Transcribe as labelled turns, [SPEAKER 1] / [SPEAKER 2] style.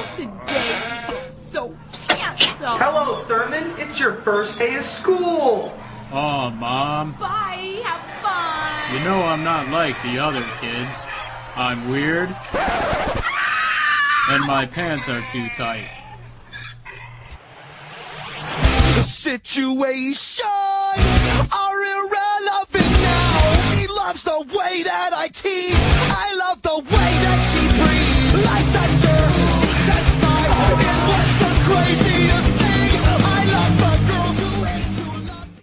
[SPEAKER 1] Today you look so handsome.
[SPEAKER 2] Hello, Thurman. It's your first day of school.
[SPEAKER 3] Aw, Mom.
[SPEAKER 1] Bye. Have fun.
[SPEAKER 3] You know I'm not like the other kids. I'm weird. And my pants are too tight.
[SPEAKER 4] The situations are irrelevant now. He loves the way that I tease. I